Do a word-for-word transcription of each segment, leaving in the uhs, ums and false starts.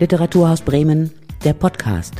Literaturhaus Bremen, der Podcast.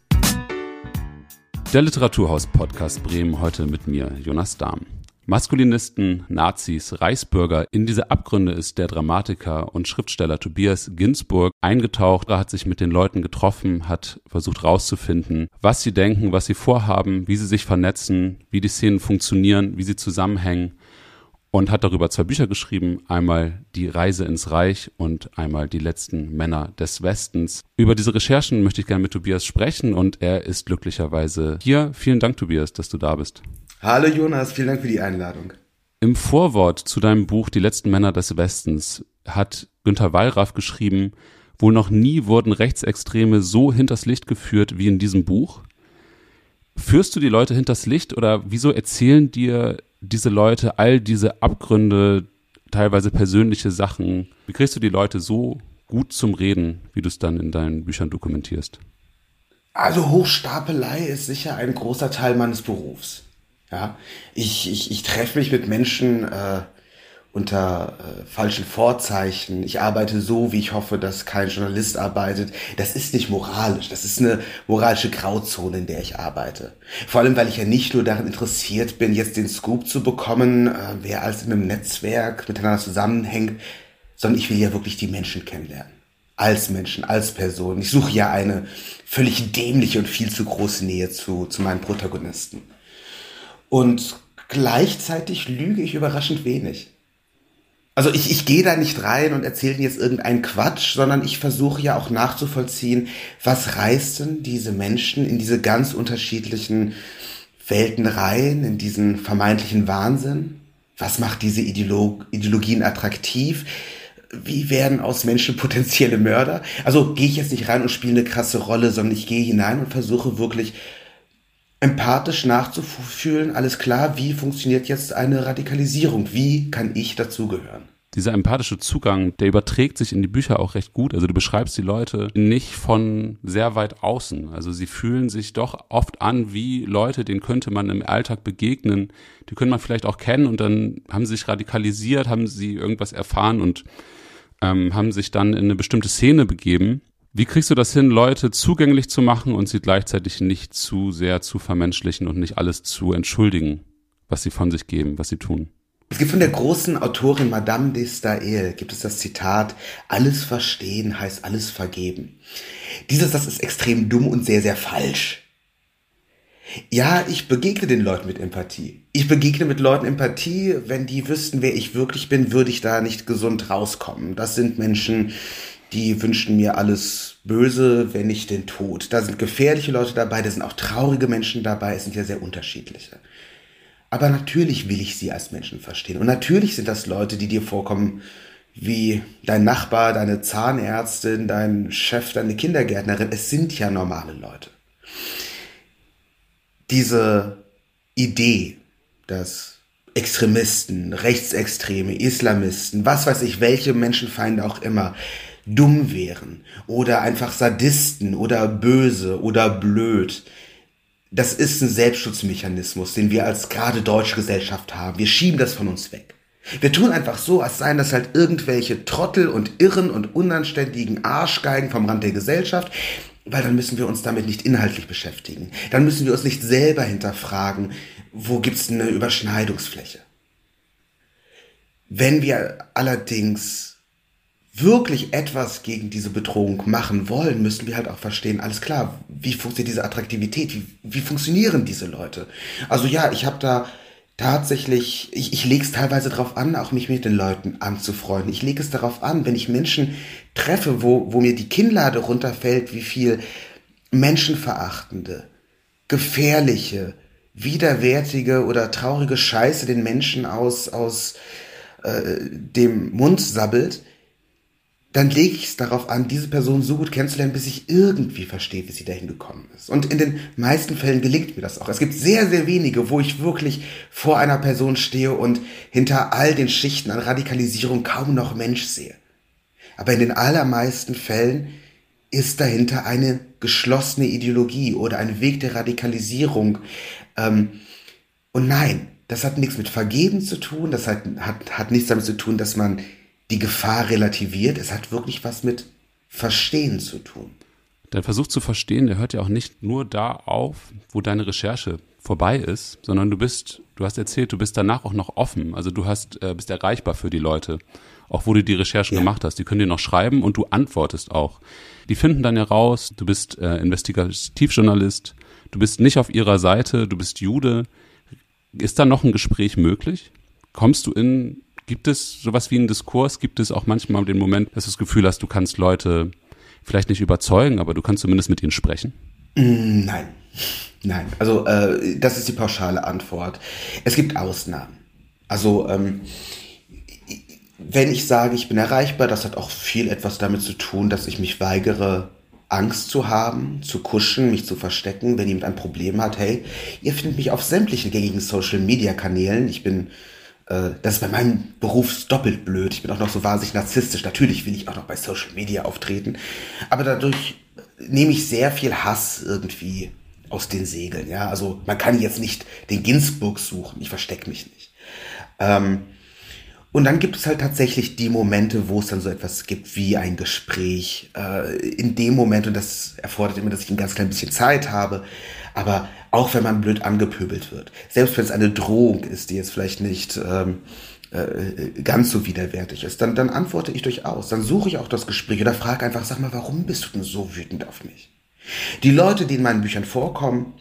Der Literaturhaus-Podcast Bremen heute mit mir, Jonas Dahm. Maskulinisten, Nazis, Reichsbürger, in diese Abgründe ist der Dramatiker und Schriftsteller Tobias Ginsburg eingetaucht. Er hat sich mit den Leuten getroffen, hat versucht herauszufinden, was sie denken, was sie vorhaben, wie sie sich vernetzen, wie die Szenen funktionieren, wie sie zusammenhängen und hat darüber zwei Bücher geschrieben, einmal Die Reise ins Reich und einmal Die letzten Männer des Westens. Über diese Recherchen möchte ich gerne mit Tobias sprechen und er ist glücklicherweise hier. Vielen Dank, Tobias, dass du da bist. Hallo Jonas, vielen Dank für die Einladung. Im Vorwort zu deinem Buch Die letzten Männer des Westens hat Günter Wallraff geschrieben, wohl noch nie wurden Rechtsextreme so hinters Licht geführt wie in diesem Buch. Führst du die Leute hinters Licht oder wieso erzählen dir diese Leute all diese Abgründe, teilweise persönliche Sachen? Wie kriegst du die Leute so gut zum Reden, wie du es dann in deinen Büchern dokumentierst? Also Hochstapelei ist sicher ein großer Teil meines Berufs. Ja, ich, ich, ich treffe mich mit Menschen äh, unter äh, falschen Vorzeichen. Ich arbeite so, wie ich hoffe, dass kein Journalist arbeitet. Das ist nicht moralisch. Das ist eine moralische Grauzone, in der ich arbeite. Vor allem, weil ich ja nicht nur daran interessiert bin, jetzt den Scoop zu bekommen, äh, wer alles in einem Netzwerk miteinander zusammenhängt, sondern ich will ja wirklich die Menschen kennenlernen. Als Menschen, als Person. Ich suche ja eine völlig dämliche und viel zu große Nähe zu, zu meinen Protagonisten. Und gleichzeitig lüge ich überraschend wenig. Also ich, ich gehe da nicht rein und erzähle jetzt irgendeinen Quatsch, sondern ich versuche ja auch nachzuvollziehen, was reißt denn diese Menschen in diese ganz unterschiedlichen Welten rein, in diesen vermeintlichen Wahnsinn? Was macht diese Ideolo- Ideologien attraktiv? Wie werden aus Menschen potenzielle Mörder? Also gehe ich jetzt nicht rein und spiele eine krasse Rolle, sondern ich gehe hinein und versuche wirklich empathisch nachzufühlen, alles klar, wie funktioniert jetzt eine Radikalisierung? Wie kann ich dazugehören? Dieser empathische Zugang, der überträgt sich in die Bücher auch recht gut. Also du beschreibst die Leute nicht von sehr weit außen. Also sie fühlen sich doch oft an wie Leute, denen könnte man im Alltag begegnen. Die können man vielleicht auch kennen und dann haben sie sich radikalisiert, haben sie irgendwas erfahren und ähm, haben sich dann in eine bestimmte Szene begeben. Wie kriegst du das hin, Leute zugänglich zu machen und sie gleichzeitig nicht zu sehr zu vermenschlichen und nicht alles zu entschuldigen, was sie von sich geben, was sie tun? Es gibt von der großen Autorin Madame de Staël, gibt es das Zitat, alles verstehen heißt alles vergeben. Dieses, das ist extrem dumm und sehr, sehr falsch. Ja, ich begegne den Leuten mit Empathie. Ich begegne mit Leuten Empathie, wenn die wüssten, wer ich wirklich bin, würde ich da nicht gesund rauskommen. Das sind Menschen, die wünschen mir alles Böse, wenn nicht den Tod. Da sind gefährliche Leute dabei, da sind auch traurige Menschen dabei, es sind ja sehr unterschiedliche. Aber natürlich will ich sie als Menschen verstehen. Und natürlich sind das Leute, die dir vorkommen wie dein Nachbar, deine Zahnärztin, dein Chef, deine Kindergärtnerin. Es sind ja normale Leute. Diese Idee, dass Extremisten, Rechtsextreme, Islamisten, was weiß ich, welche Menschenfeinde auch immer, dumm wären oder einfach Sadisten oder böse oder blöd. Das ist ein Selbstschutzmechanismus, den wir als gerade deutsche Gesellschaft haben. Wir schieben das von uns weg. Wir tun einfach so, als seien das halt irgendwelche Trottel und Irren und unanständigen Arschgeigen vom Rand der Gesellschaft, weil dann müssen wir uns damit nicht inhaltlich beschäftigen. Dann müssen wir uns nicht selber hinterfragen, wo gibt's eine Überschneidungsfläche. Wenn wir allerdings wirklich etwas gegen diese Bedrohung machen wollen, müssen wir halt auch verstehen, alles klar, wie funktioniert diese Attraktivität, wie, wie funktionieren diese Leute? Also ja, ich habe da tatsächlich, ich, ich lege es teilweise darauf an, auch mich mit den Leuten anzufreunden. Ich lege es darauf an, wenn ich Menschen treffe, wo, wo mir die Kinnlade runterfällt, wie viel menschenverachtende, gefährliche, widerwärtige oder traurige Scheiße den Menschen aus, aus äh, dem Mund sabbelt, dann lege ich es darauf an, diese Person so gut kennenzulernen, bis ich irgendwie verstehe, wie sie dahin gekommen ist. Und in den meisten Fällen gelingt mir das auch. Es gibt sehr, sehr wenige, wo ich wirklich vor einer Person stehe und hinter all den Schichten an Radikalisierung kaum noch Mensch sehe. Aber in den allermeisten Fällen ist dahinter eine geschlossene Ideologie oder ein Weg der Radikalisierung. Und nein, das hat nichts mit Vergeben zu tun, das hat, hat, hat nichts damit zu tun, dass man die Gefahr relativiert. Es hat wirklich was mit Verstehen zu tun. Dein Versuch zu verstehen, der hört ja auch nicht nur da auf, wo deine Recherche vorbei ist, sondern du bist, du hast erzählt, du bist danach auch noch offen. Also du hast, äh, bist erreichbar für die Leute, auch wo du die Recherchen ja. gemacht hast. Die können dir noch schreiben und du antwortest auch. Die finden dann ja raus, du bist äh, Investigativjournalist, du bist nicht auf ihrer Seite, du bist Jude. Ist da noch ein Gespräch möglich? Kommst du in, gibt es sowas wie einen Diskurs? Gibt es auch manchmal den Moment, dass du das Gefühl hast, du kannst Leute vielleicht nicht überzeugen, aber du kannst zumindest mit ihnen sprechen? Nein, nein. Also äh, das ist die pauschale Antwort. Es gibt Ausnahmen. Also ähm, wenn ich sage, ich bin erreichbar, das hat auch viel etwas damit zu tun, dass ich mich weigere, Angst zu haben, zu kuschen, mich zu verstecken, wenn jemand ein Problem hat. Hey, ihr findet mich auf sämtlichen gängigen Social-Media-Kanälen. Ich bin, äh, das ist bei meinem Beruf doppelt blöd. Ich bin auch noch so wahnsinnig narzisstisch. Natürlich will ich auch noch bei Social-Media auftreten. Aber dadurch nehme ich sehr viel Hass irgendwie aus den Segeln. Ja, also man kann jetzt nicht den Ginsburg suchen. Ich verstecke mich nicht. Ähm, Und dann gibt es halt tatsächlich die Momente, wo es dann so etwas gibt wie ein Gespräch. Äh, in dem Moment, und das erfordert immer, dass ich ein ganz klein bisschen Zeit habe, aber auch wenn man blöd angepöbelt wird, selbst wenn es eine Drohung ist, die jetzt vielleicht nicht ähm, äh, ganz so widerwärtig ist, dann, dann antworte ich durchaus. Dann suche ich auch das Gespräch oder frage einfach, sag mal, warum bist du denn so wütend auf mich? Die Leute, die in meinen Büchern vorkommen,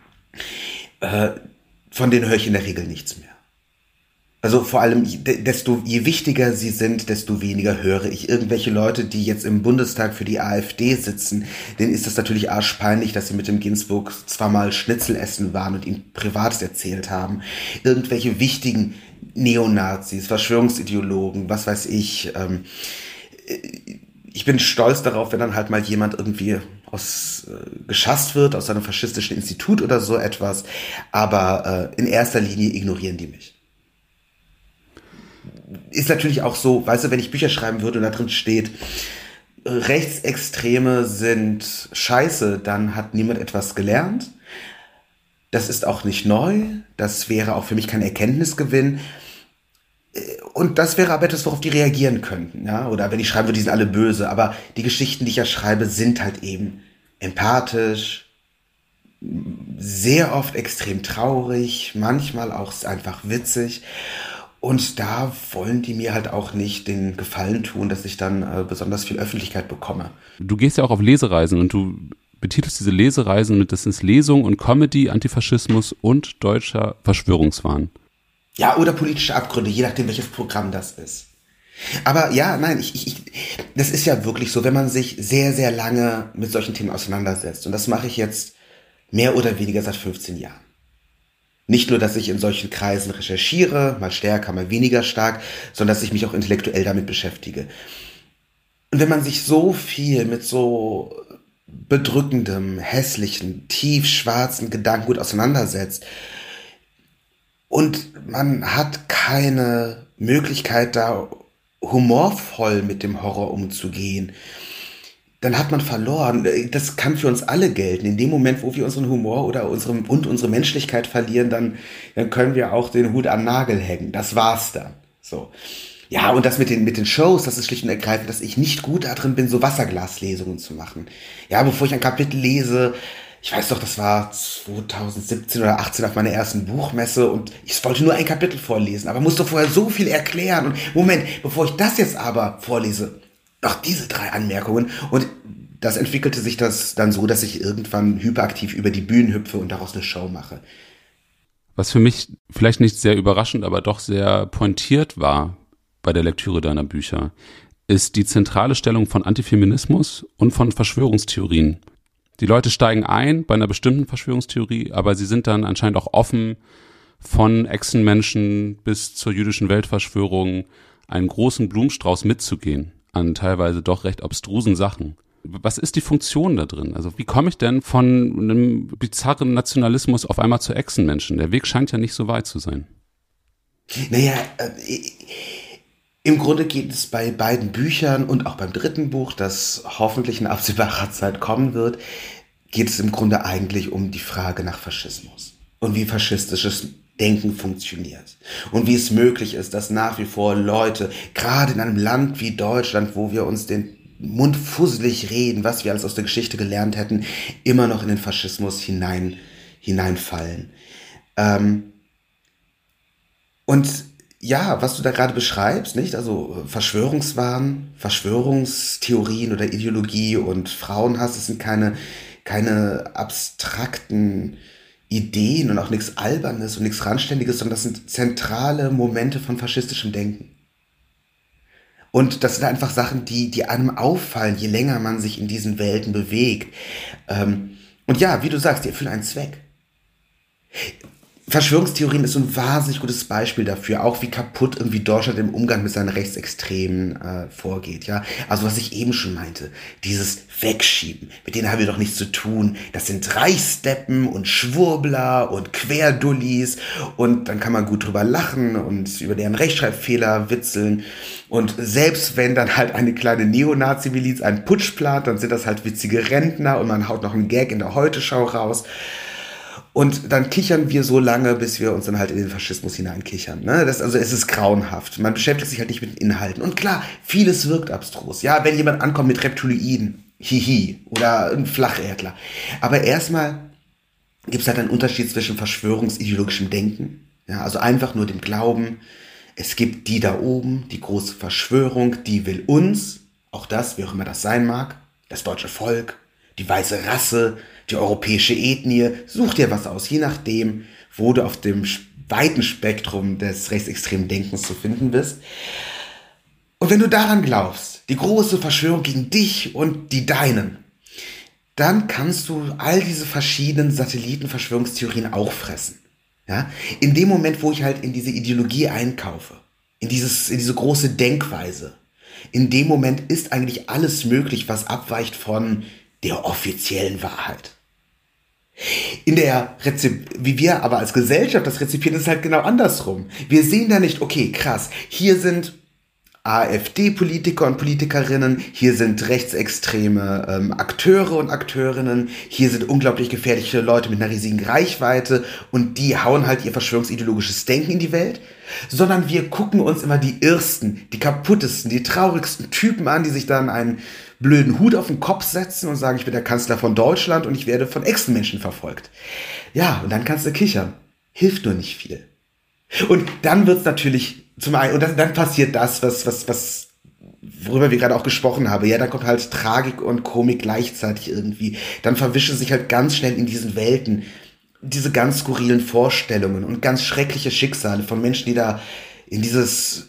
äh, von denen höre ich in der Regel nichts mehr. Also vor allem, desto je wichtiger sie sind, desto weniger höre ich irgendwelche Leute, die jetzt im Bundestag für die AfD sitzen. Denen ist das natürlich arschpeinlich, dass sie mit dem Ginsburg zwar mal Schnitzel essen waren und ihm Privates erzählt haben. Irgendwelche wichtigen Neonazis, Verschwörungsideologen, was weiß ich. Ähm, ich bin stolz darauf, wenn dann halt mal jemand irgendwie aus äh, geschasst wird, aus einem faschistischen Institut oder so etwas. Aber äh, in erster Linie ignorieren die mich. Ist natürlich auch so, weißt du, wenn ich Bücher schreiben würde und da drin steht, Rechtsextreme sind scheiße, dann hat niemand etwas gelernt. Das ist auch nicht neu. Das wäre auch für mich kein Erkenntnisgewinn. Und das wäre aber etwas, worauf die reagieren könnten. Ja? Oder wenn ich schreibe, die sind alle böse. Aber die Geschichten, die ich ja schreibe, sind halt eben empathisch, sehr oft extrem traurig, manchmal auch einfach witzig. Und da wollen die mir halt auch nicht den Gefallen tun, dass ich dann äh, besonders viel Öffentlichkeit bekomme. Du gehst ja auch auf Lesereisen und du betitelst diese Lesereisen mit, das ist Lesung und Comedy, Antifaschismus und deutscher Verschwörungswahn. Ja, oder politische Abgründe, je nachdem, welches Programm das ist. Aber ja, nein, ich, ich, ich, das ist ja wirklich so, wenn man sich sehr, sehr lange mit solchen Themen auseinandersetzt. Und das mache ich jetzt mehr oder weniger seit fünfzehn Jahren. Nicht nur, dass ich in solchen Kreisen recherchiere, mal stärker, mal weniger stark, sondern dass ich mich auch intellektuell damit beschäftige. Und wenn man sich so viel mit so bedrückendem, hässlichen, tiefschwarzen Gedankengut auseinandersetzt und man hat keine Möglichkeit, da humorvoll mit dem Horror umzugehen, dann hat man verloren. Das kann für uns alle gelten. In dem Moment, wo wir unseren Humor oder unsere, und unsere Menschlichkeit verlieren, dann, dann können wir auch den Hut am Nagel hängen. Das war's dann. So. Ja, und das mit den, mit den Shows, das ist schlicht und ergreifend, dass ich nicht gut darin bin, so Wasserglaslesungen zu machen. Ja, bevor ich ein Kapitel lese, ich weiß doch, das war zwanzig siebzehn oder achtzehn auf meiner ersten Buchmesse und ich wollte nur ein Kapitel vorlesen, aber musste vorher so viel erklären. Und Moment, bevor ich das jetzt aber vorlese, doch diese drei Anmerkungen. Und das entwickelte sich das dann so, dass ich irgendwann hyperaktiv über die Bühnen hüpfe und daraus eine Show mache. Was für mich vielleicht nicht sehr überraschend, aber doch sehr pointiert war bei der Lektüre deiner Bücher, ist die zentrale Stellung von Antifeminismus und von Verschwörungstheorien. Die Leute steigen ein bei einer bestimmten Verschwörungstheorie, aber sie sind dann anscheinend auch offen, von Echsenmenschen bis zur jüdischen Weltverschwörung einen großen Blumenstrauß mitzugehen an teilweise doch recht abstrusen Sachen. Was ist die Funktion da drin? Also wie komme ich denn von einem bizarren Nationalismus auf einmal zu Echsenmenschen? Der Weg scheint ja nicht so weit zu sein. Naja, äh, im Grunde geht es bei beiden Büchern und auch beim dritten Buch, das hoffentlich in absehbarer Zeit kommen wird, geht es im Grunde eigentlich um die Frage nach Faschismus und wie faschistisches Denken funktioniert und wie es möglich ist, dass nach wie vor Leute, gerade in einem Land wie Deutschland, wo wir uns den mundfusselig reden, was wir alles aus der Geschichte gelernt hätten, immer noch in den Faschismus hinein, hineinfallen. Ähm, und ja, was du da gerade beschreibst, nicht? Also Verschwörungswahn, Verschwörungstheorien oder Ideologie und Frauenhass, das sind keine, keine abstrakten Ideen und auch nichts Albernes und nichts Randständiges, sondern das sind zentrale Momente von faschistischem Denken. Und das sind einfach Sachen, die, die einem auffallen, je länger man sich in diesen Welten bewegt. Ähm, und ja, wie du sagst, die erfüllen einen Zweck. Verschwörungstheorien ist so ein wahnsinnig gutes Beispiel dafür, auch wie kaputt irgendwie Deutschland im Umgang mit seinen Rechtsextremen äh, vorgeht, ja. Also was ich eben schon meinte, dieses Wegschieben, mit denen haben wir doch nichts zu tun. Das sind Reichsdeppen und Schwurbler und Querdullis und dann kann man gut drüber lachen und über deren Rechtschreibfehler witzeln. Und selbst wenn dann halt eine kleine Neonazi-Miliz einen Putsch plant, dann sind das halt witzige Rentner und man haut noch einen Gag in der Heute-Schau raus. Und dann kichern wir so lange, bis wir uns dann halt in den Faschismus hineinkichern. Ne? Das, also es ist grauenhaft. Man beschäftigt sich halt nicht mit den Inhalten. Und klar, vieles wirkt abstrus. Ja, wenn jemand ankommt mit Reptiloiden, hihi, oder ein Flacherdler. Aber erstmal gibt es halt einen Unterschied zwischen verschwörungsideologischem Denken, ja, also einfach nur dem Glauben, es gibt die da oben, die große Verschwörung, die will uns, auch das, wie auch immer das sein mag, das deutsche Volk, die weiße Rasse, die europäische Ethnie, such dir was aus, je nachdem, wo du auf dem weiten Spektrum des rechtsextremen Denkens zu finden bist. Und wenn du daran glaubst, die große Verschwörung gegen dich und die Deinen, dann kannst du all diese verschiedenen Satellitenverschwörungstheorien auch fressen. Ja? In dem Moment, wo ich halt in diese Ideologie einkaufe, in, dieses, in diese große Denkweise, in dem Moment ist eigentlich alles möglich, was abweicht von der offiziellen Wahrheit. In der Rezip- wie wir aber als Gesellschaft das rezipieren, ist es halt genau andersrum. Wir sehen da nicht, okay, krass, hier sind AfD-Politiker und Politikerinnen, hier sind rechtsextreme ähm, Akteure und Akteurinnen, hier sind unglaublich gefährliche Leute mit einer riesigen Reichweite und die hauen halt ihr verschwörungsideologisches Denken in die Welt, sondern wir gucken uns immer die irrsten, die kaputtesten, die traurigsten Typen an, die sich dann einen blöden Hut auf den Kopf setzen und sagen, ich bin der Kanzler von Deutschland und ich werde von Echsenmenschen verfolgt. Ja, und dann kannst du kichern. Hilft nur nicht viel. Und dann wird's natürlich zum einen, und dann, dann passiert das, was, was, was, worüber wir gerade auch gesprochen haben. Ja, da kommt halt Tragik und Komik gleichzeitig irgendwie. Dann verwischen sich halt ganz schnell in diesen Welten diese ganz skurrilen Vorstellungen und ganz schreckliche Schicksale von Menschen, die da in dieses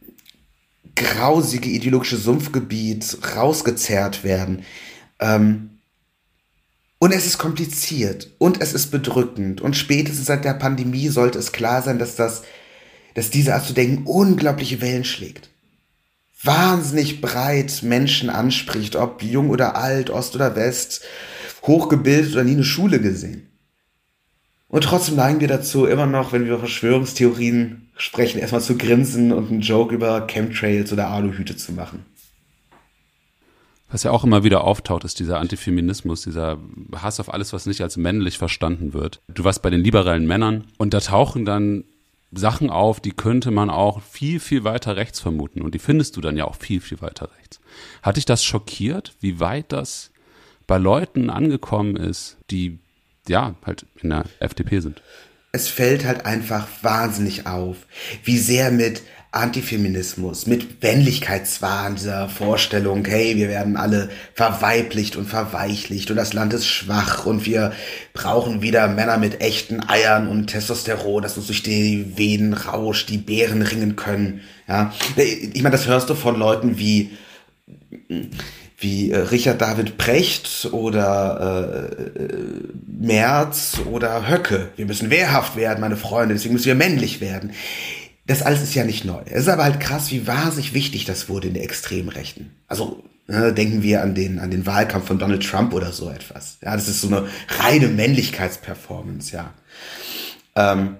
grausige ideologische Sumpfgebiet rausgezerrt werden. Ähm, und es ist kompliziert und es ist bedrückend und spätestens seit der Pandemie sollte es klar sein, dass das, dass diese Art zu denken unglaubliche Wellen schlägt. Wahnsinnig breit Menschen anspricht, ob jung oder alt, Ost oder West, hochgebildet oder nie eine Schule gesehen. Und trotzdem neigen wir dazu, immer noch, wenn wir über Verschwörungstheorien sprechen, erstmal zu grinsen und einen Joke über Chemtrails oder Aluhüte zu machen. Was ja auch immer wieder auftaucht, ist dieser Antifeminismus, dieser Hass auf alles, was nicht als männlich verstanden wird. Du warst bei den liberalen Männern und da tauchen dann Sachen auf, die könnte man auch viel, viel weiter rechts vermuten. Und die findest du dann ja auch viel, viel weiter rechts. Hat dich das schockiert, wie weit das bei Leuten angekommen ist, die ja halt in der F D P sind? Es fällt halt einfach wahnsinnig auf, wie sehr mit Antifeminismus, mit Männlichkeitswahn, dieser Vorstellung, hey, wir werden alle verweiblicht und verweichlicht und das Land ist schwach und wir brauchen wieder Männer mit echten Eiern und Testosteron, das uns durch die Venen rauscht, die Beeren ringen können. Ja, ich meine, das hörst du von Leuten wie wie äh, Richard David Precht oder äh, Merz oder Höcke. Wir müssen wehrhaft werden, meine Freunde, deswegen müssen wir männlich werden. Das alles ist ja nicht neu. Es ist aber halt krass, wie wahnsinnig wichtig das wurde in der Extremrechten. Also ne, denken wir an den an den Wahlkampf von Donald Trump oder so etwas. Ja, das ist so eine reine Männlichkeitsperformance, ja. Ähm,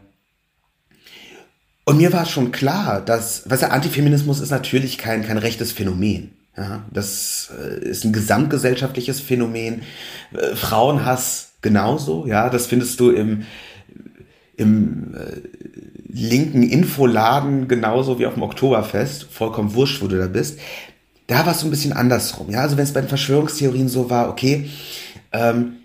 und mir war schon klar, dass, weißt du, Antifeminismus ist natürlich kein kein rechtes Phänomen. Ja, das ist ein gesamtgesellschaftliches Phänomen. Äh, Frauenhass genauso, ja, das findest du im, im äh, linken Infoladen genauso wie auf dem Oktoberfest. Vollkommen wurscht, wo du da bist. da war es so ein bisschen andersrum. Ja, also wenn es bei den Verschwörungstheorien so war, okay, ähm,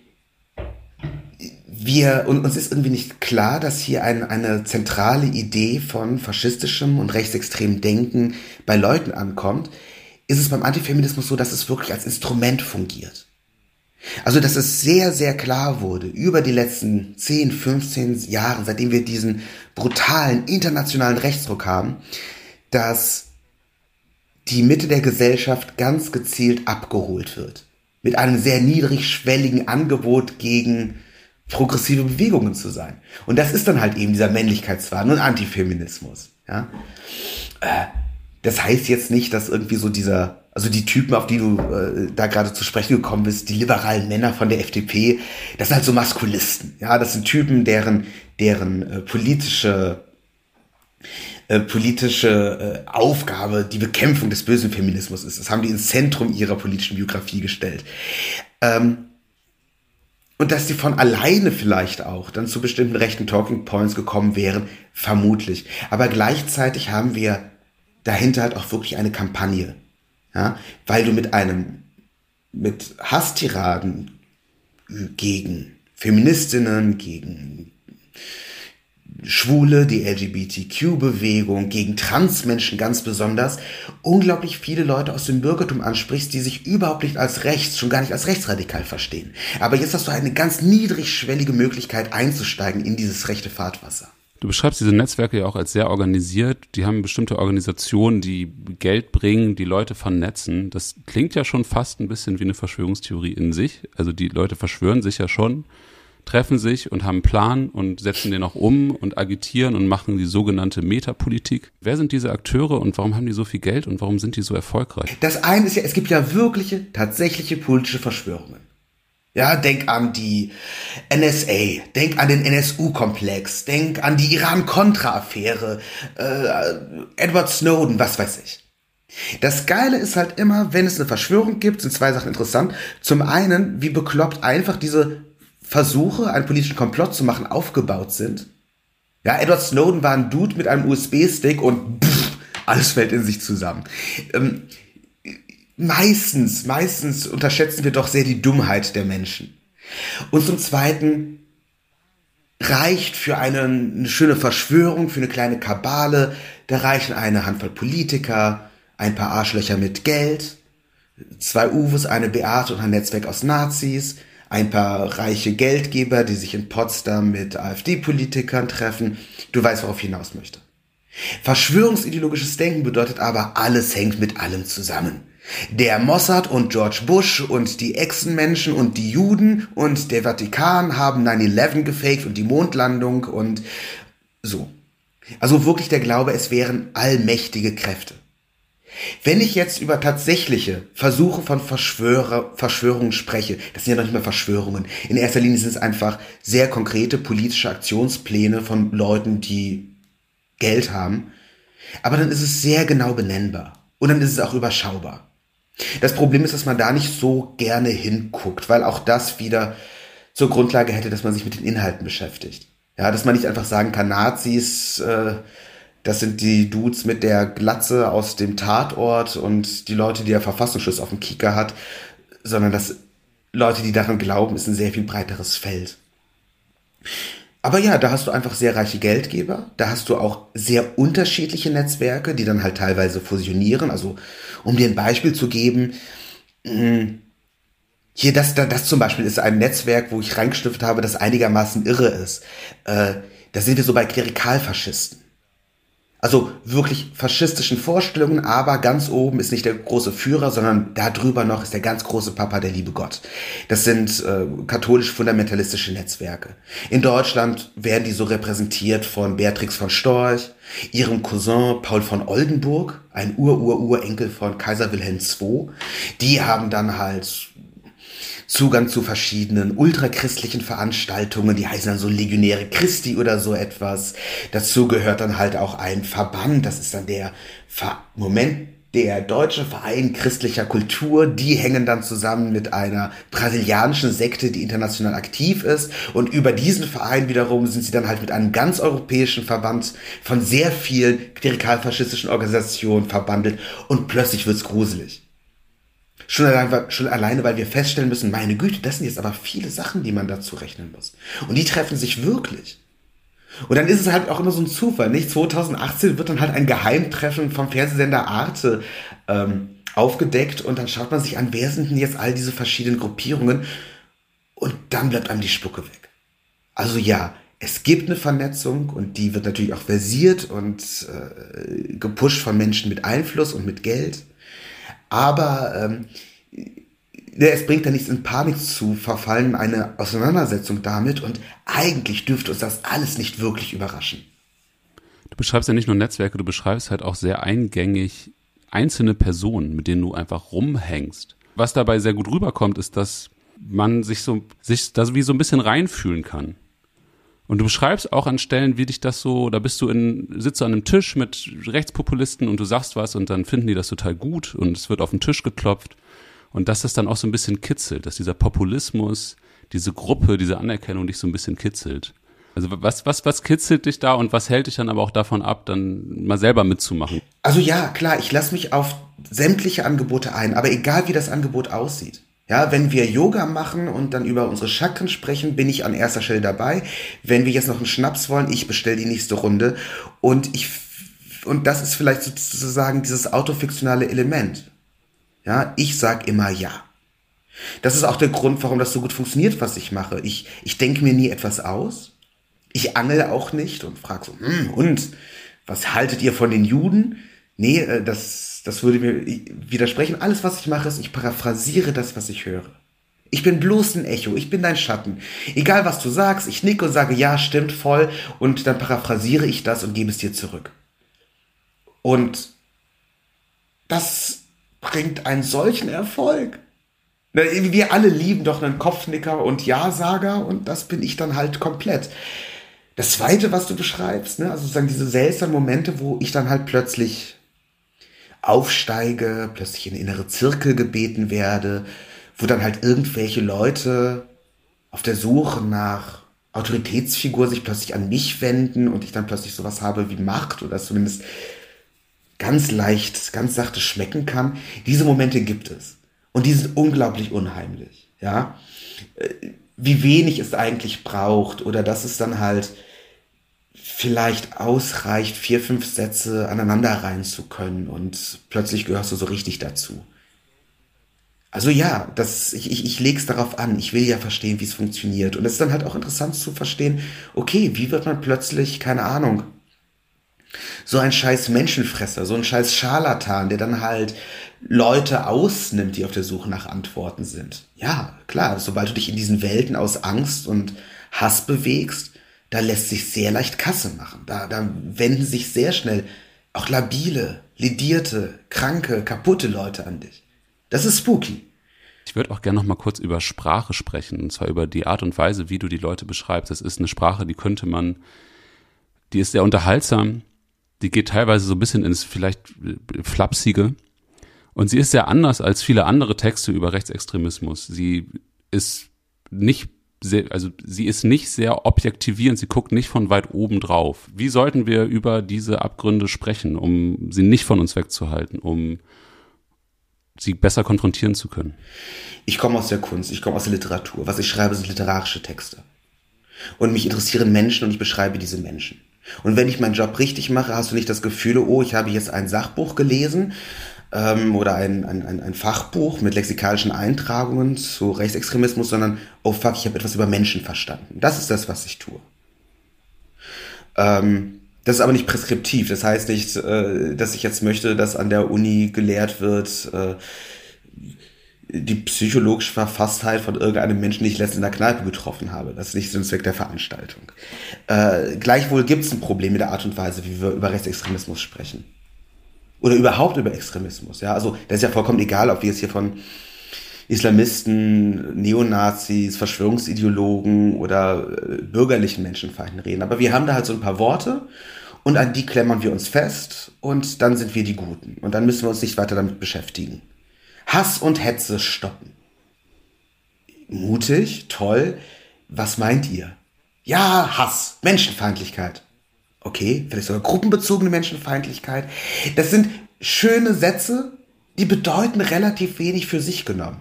wir, und uns ist irgendwie nicht klar, dass hier ein, eine zentrale Idee von faschistischem und rechtsextremem Denken bei Leuten ankommt, ist es beim Antifeminismus so, dass es wirklich als Instrument fungiert. Also, dass es sehr, sehr klar wurde, über die letzten zehn, fünfzehn Jahre, seitdem wir diesen brutalen internationalen Rechtsdruck haben, dass die Mitte der Gesellschaft ganz gezielt abgeholt wird. Mit einem sehr niedrigschwelligen Angebot gegen progressive Bewegungen zu sein. Und das ist dann halt eben dieser Männlichkeitswahn und Antifeminismus. Ja? Äh, das heißt jetzt nicht, dass irgendwie so dieser, also die Typen, auf die du äh, da gerade zu sprechen gekommen bist, die liberalen Männer von der F D P, das sind halt so Maskulisten. Ja, das sind Typen, deren, deren äh, politische Äh, politische äh, Aufgabe die Bekämpfung des bösen Feminismus ist. Das haben die ins Zentrum ihrer politischen Biografie gestellt. Ähm, und dass die von alleine vielleicht auch dann zu bestimmten rechten Talking Points gekommen wären, vermutlich. Aber gleichzeitig haben wir dahinter halt auch wirklich eine Kampagne. Ja? Weil du mit einem, mit Hasstiraden gegen Feministinnen, gegen Schwule, die L G B T Q-Bewegung, gegen Transmenschen ganz besonders, unglaublich viele Leute aus dem Bürgertum ansprichst, die sich überhaupt nicht als rechts, schon gar nicht als rechtsradikal verstehen. Aber jetzt hast du eine ganz niedrigschwellige Möglichkeit einzusteigen in dieses rechte Fahrtwasser. Du beschreibst diese Netzwerke ja auch als sehr organisiert. Die haben bestimmte Organisationen, die Geld bringen, die Leute vernetzen. Das klingt ja schon fast ein bisschen wie eine Verschwörungstheorie in sich. Also die Leute verschwören sich ja schon, treffen sich und haben einen Plan und setzen den auch um und agitieren und machen die sogenannte Metapolitik. Wer sind diese Akteure und warum haben die so viel Geld und warum sind die so erfolgreich? Das eine ist ja, es gibt ja wirkliche, tatsächliche politische Verschwörungen. Ja, denk an die N S A, denk an den N S U-Komplex, denk an die Iran-Contra-Affäre, äh, Edward Snowden, was weiß ich. Das Geile ist halt immer, wenn es eine Verschwörung gibt, sind zwei Sachen interessant. Zum einen, wie bekloppt einfach diese Versuche, einen politischen Komplott zu machen, aufgebaut sind. Ja, Edward Snowden war ein Dude mit einem U S B-Stick und pff, alles fällt in sich zusammen. Ähm, meistens, meistens unterschätzen wir doch sehr die Dummheit der Menschen. Und zum Zweiten reicht für eine, eine schöne Verschwörung, für eine kleine Kabale, da reichen eine Handvoll Politiker, ein paar Arschlöcher mit Geld, zwei Uwes, eine Beate und ein Netzwerk aus Nazis, ein paar reiche Geldgeber, die sich in Potsdam mit AfD-Politikern treffen. Du weißt, worauf ich hinaus möchte. Verschwörungsideologisches Denken bedeutet aber, alles hängt mit allem zusammen. Der Mossad und George Bush und die Echsenmenschen und die Juden und der Vatikan haben nine eleven gefaked und die Mondlandung und so. Also wirklich der Glaube, es wären allmächtige Kräfte. Wenn ich jetzt über tatsächliche Versuche von Verschwörer, Verschwörungen spreche, das sind ja noch nicht mehr Verschwörungen. In erster Linie sind es einfach sehr konkrete politische Aktionspläne von Leuten, die Geld haben. Aber dann ist es sehr genau benennbar. Und dann ist es auch überschaubar. Das Problem ist, dass man da nicht so gerne hinguckt, weil auch das wieder zur Grundlage hätte, dass man sich mit den Inhalten beschäftigt. Ja, dass man nicht einfach sagen kann, Nazis, äh, das sind die Dudes mit der Glatze aus dem Tatort und die Leute, die der Verfassungsschutz auf dem Kieker hat, sondern dass Leute, die daran glauben, ist ein sehr viel breiteres Feld. Aber ja, da hast du einfach sehr reiche Geldgeber, da hast du auch sehr unterschiedliche Netzwerke, die dann halt teilweise fusionieren. Also um dir ein Beispiel zu geben, hier das, das zum Beispiel ist ein Netzwerk, wo ich reingestiftet habe, das einigermaßen irre ist. Da sind wir so bei Klerikalfaschisten. Also wirklich faschistischen Vorstellungen, aber ganz oben ist nicht der große Führer, sondern da drüber noch ist der ganz große Papa, der liebe Gott. Das sind äh, katholisch-fundamentalistische Netzwerke. In Deutschland werden die so repräsentiert von Beatrix von Storch, ihrem Cousin Paul von Oldenburg, ein Ur-Ur-Urenkel von Kaiser Wilhelm der Zweite. Die haben dann halt Zugang zu verschiedenen ultrachristlichen Veranstaltungen, die heißen dann so Legionäre Christi oder so etwas. Dazu gehört dann halt auch ein Verband, das ist dann der Ver- Moment, der Deutsche Verein christlicher Kultur. Die hängen dann zusammen mit einer brasilianischen Sekte, die international aktiv ist. Und über diesen Verein wiederum sind sie dann halt mit einem ganz europäischen Verband von sehr vielen klerikalfaschistischen Organisationen verbandelt. Und plötzlich wird's gruselig. Schon alleine, schon alleine, weil wir feststellen müssen, meine Güte, das sind jetzt aber viele Sachen, die man dazu rechnen muss. Und die treffen sich wirklich. Und dann ist es halt auch immer so ein Zufall, nicht? zwanzig achtzehn wird dann halt ein Geheimtreffen vom Fernsehsender Arte ähm, aufgedeckt und dann schaut man sich an, wer sind denn jetzt all diese verschiedenen Gruppierungen und dann bleibt einem die Spucke weg. Also ja, es gibt eine Vernetzung und die wird natürlich auch versiert und äh, gepusht von Menschen mit Einfluss und mit Geld. Aber ähm, es bringt ja nichts, in Panik zu verfallen, eine Auseinandersetzung damit. Und eigentlich dürfte uns das alles nicht wirklich überraschen. Du beschreibst ja nicht nur Netzwerke, du beschreibst halt auch sehr eingängig einzelne Personen, mit denen du einfach rumhängst. Was dabei sehr gut rüberkommt, ist, dass man sich so, sich da wie so ein bisschen reinfühlen kann. Und du beschreibst auch an Stellen, wie dich das so, da bist du in, sitzt du an einem Tisch mit Rechtspopulisten und du sagst was und dann finden die das total gut und es wird auf den Tisch geklopft und dass das dann auch so ein bisschen kitzelt, dass dieser Populismus, diese Gruppe, diese Anerkennung dich so ein bisschen kitzelt. Also was, was, was kitzelt dich da und was hält dich dann aber auch davon ab, dann mal selber mitzumachen? Also ja, klar, ich lasse mich auf sämtliche Angebote ein, aber egal wie das Angebot aussieht. Ja, wenn wir Yoga machen und dann über unsere Chakren sprechen, bin ich an erster Stelle dabei. Wenn wir jetzt noch einen Schnaps wollen, ich bestelle die nächste Runde. Und ich, und das ist vielleicht sozusagen dieses autofiktionale Element. Ja, ich sag immer ja. Das ist auch der Grund, warum das so gut funktioniert, was ich mache. Ich, ich denke mir nie etwas aus. Ich angel auch nicht und frage so, hm, und was haltet ihr von den Juden? Nee, das, das würde mir widersprechen. Alles, was ich mache, ist, ich paraphrasiere das, was ich höre. Ich bin bloß ein Echo, ich bin dein Schatten. Egal, was du sagst, ich nicke und sage, ja, stimmt, voll. Und dann paraphrasiere ich das und gebe es dir zurück. Und das bringt einen solchen Erfolg. Wir alle lieben doch einen Kopfnicker und Ja-Sager und das bin ich dann halt komplett. Das Zweite, was du beschreibst, ne, also sozusagen diese seltsamen Momente, wo ich dann halt plötzlich aufsteige, plötzlich in innere Zirkel gebeten werde, wo dann halt irgendwelche Leute auf der Suche nach Autoritätsfigur sich plötzlich an mich wenden und ich dann plötzlich sowas habe wie Macht oder zumindest ganz leicht, ganz sachte schmecken kann. Diese Momente gibt es. Und die sind unglaublich unheimlich, ja. Wie wenig es eigentlich braucht oder dass es dann halt vielleicht ausreicht, vier, fünf Sätze aneinander rein zu können und plötzlich gehörst du so richtig dazu. Also ja, das, ich, ich, ich lege es darauf an, ich will ja verstehen, wie es funktioniert. Und es ist dann halt auch interessant zu verstehen, okay, wie wird man plötzlich, keine Ahnung, so ein scheiß Menschenfresser, so ein scheiß Scharlatan, der dann halt Leute ausnimmt, die auf der Suche nach Antworten sind. Ja, klar, sobald du dich in diesen Welten aus Angst und Hass bewegst, da lässt sich sehr leicht Kasse machen. Da, da wenden sich sehr schnell auch labile, ledierte, kranke, kaputte Leute an dich. Das ist spooky. Ich würde auch gerne noch mal kurz über Sprache sprechen, und zwar über die Art und Weise, wie du die Leute beschreibst. Das ist eine Sprache, die könnte man, die ist sehr unterhaltsam, die geht teilweise so ein bisschen ins vielleicht Flapsige und sie ist sehr anders als viele andere Texte über Rechtsextremismus. Sie ist nicht sehr, also sie ist nicht sehr objektivierend, sie guckt nicht von weit oben drauf. Wie sollten wir über diese Abgründe sprechen, um sie nicht von uns wegzuhalten, um sie besser konfrontieren zu können? Ich komme aus der Kunst, ich komme aus der Literatur. Was ich schreibe, sind literarische Texte. Und mich interessieren Menschen und ich beschreibe diese Menschen. Und wenn ich meinen Job richtig mache, hast du nicht das Gefühl, oh, ich habe jetzt ein Sachbuch gelesen ähm, oder ein, ein, ein, ein Fachbuch mit lexikalischen Eintragungen zu Rechtsextremismus, sondern, oh fuck, ich habe etwas über Menschen verstanden. Das ist das, was ich tue. Ähm, das ist aber nicht preskriptiv. Das heißt nicht, äh, dass ich jetzt möchte, dass an der Uni gelehrt wird, äh, die psychologische Verfasstheit von irgendeinem Menschen, den ich letztens in der Kneipe getroffen habe. Das ist nicht Sinn und Zweck der Veranstaltung. Äh, gleichwohl gibt es ein Problem mit der Art und Weise, wie wir über Rechtsextremismus sprechen. Oder überhaupt über Extremismus. Ja, also das ist ja vollkommen egal, ob wir jetzt hier von Islamisten, Neonazis, Verschwörungsideologen oder äh, bürgerlichen Menschenfeinden reden. Aber wir haben da halt so ein paar Worte und an die klemmern wir uns fest und dann sind wir die Guten. Und dann müssen wir uns nicht weiter damit beschäftigen. Hass und Hetze stoppen. Mutig, toll. Was meint ihr? Ja, Hass, Menschenfeindlichkeit. Okay, vielleicht sogar gruppenbezogene Menschenfeindlichkeit. Das sind schöne Sätze, die bedeuten relativ wenig für sich genommen.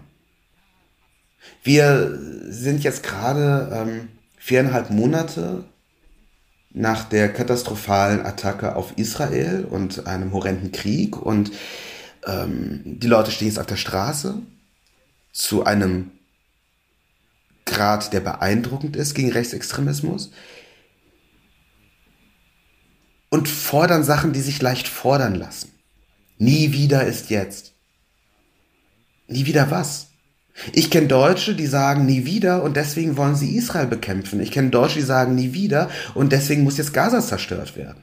Wir sind jetzt gerade ähm, viereinhalb Monate nach der katastrophalen Attacke auf Israel und einem horrenden Krieg und ähm, die Leute stehen jetzt auf der Straße zu einem Grad, der beeindruckend ist gegen Rechtsextremismus und fordern Sachen, die sich leicht fordern lassen. Nie wieder ist jetzt. Nie wieder was? Ich kenne Deutsche, die sagen nie wieder und deswegen wollen sie Israel bekämpfen. Ich kenne Deutsche, die sagen nie wieder und deswegen muss jetzt Gaza zerstört werden.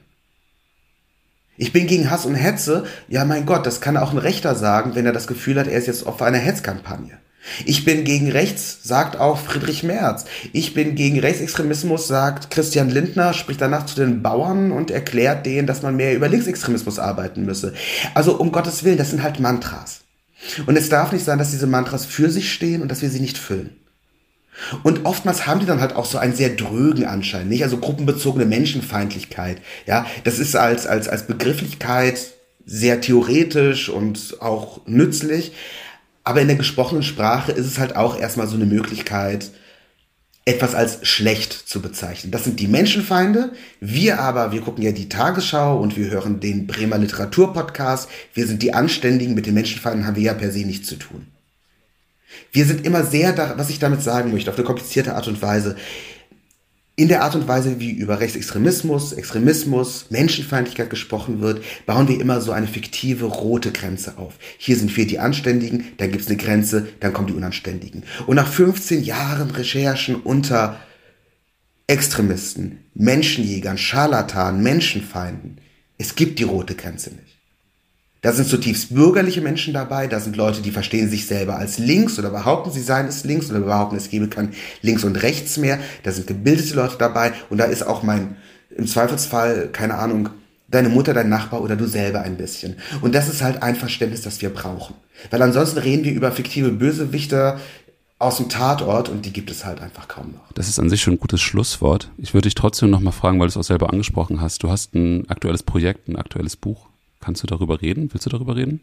Ich bin gegen Hass und Hetze. Ja, mein Gott, das kann auch ein Rechter sagen, wenn er das Gefühl hat, er ist jetzt Opfer einer Hetzkampagne. Ich bin gegen rechts, sagt auch Friedrich Merz. Ich bin gegen Rechtsextremismus, sagt Christian Lindner, spricht danach zu den Bauern und erklärt denen, dass man mehr über Linksextremismus arbeiten müsse. Also um Gottes Willen, das sind halt Mantras. Und es darf nicht sein, dass diese Mantras für sich stehen und dass wir sie nicht füllen. Und oftmals haben die dann halt auch so einen sehr drögen Anschein, nicht? Also gruppenbezogene Menschenfeindlichkeit, ja. Das ist als, als, als Begrifflichkeit sehr theoretisch und auch nützlich. Aber in der gesprochenen Sprache ist es halt auch erstmal so eine Möglichkeit, etwas als schlecht zu bezeichnen. Das sind die Menschenfeinde. Wir aber, wir gucken ja die Tagesschau und wir hören den Bremer Literaturpodcast. Wir sind die Anständigen, mit den Menschenfeinden haben wir ja per se nichts zu tun. Wir sind immer sehr, da, was ich damit sagen möchte, auf eine komplizierte Art und Weise, in der Art und Weise, wie über Rechtsextremismus, Extremismus, Menschenfeindlichkeit gesprochen wird, bauen wir immer so eine fiktive rote Grenze auf. Hier sind wir die Anständigen, dann gibt's eine Grenze, dann kommen die Unanständigen. Und nach fünfzehn Jahren Recherchen unter Extremisten, Menschenjägern, Scharlatanen, Menschenfeinden, es gibt die rote Grenze nicht. Da sind zutiefst bürgerliche Menschen dabei, da sind Leute, die verstehen sich selber als links oder behaupten, sie seien es links oder behaupten, es gebe kein links und rechts mehr. Da sind gebildete Leute dabei und da ist auch mein, im Zweifelsfall, keine Ahnung, deine Mutter, dein Nachbar oder du selber ein bisschen. Und das ist halt ein Verständnis, das wir brauchen. Weil ansonsten reden wir über fiktive Bösewichter aus dem Tatort und die gibt es halt einfach kaum noch. Das ist an sich schon ein gutes Schlusswort. Ich würde dich trotzdem noch mal fragen, weil du es auch selber angesprochen hast. Du hast ein aktuelles Projekt, ein aktuelles Buch. Kannst du darüber reden? Willst du darüber reden?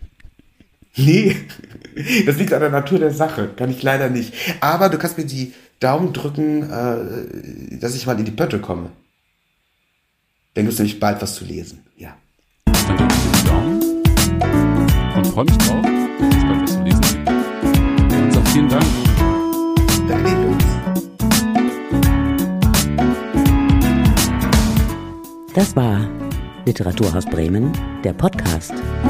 Nee, das liegt an der Natur der Sache. Kann ich leider nicht. Aber du kannst mir die Daumen drücken, äh, dass ich mal in die Pötte komme. Dann gibt es nämlich bald was zu lesen. Ja. Dann drücke ich dir die Daumen und freue mich drauf, dass es bald was zu lesen gibt. Und sag vielen Dank. Danke, Jungs. Das war Literaturhaus Bremen, der Podcast.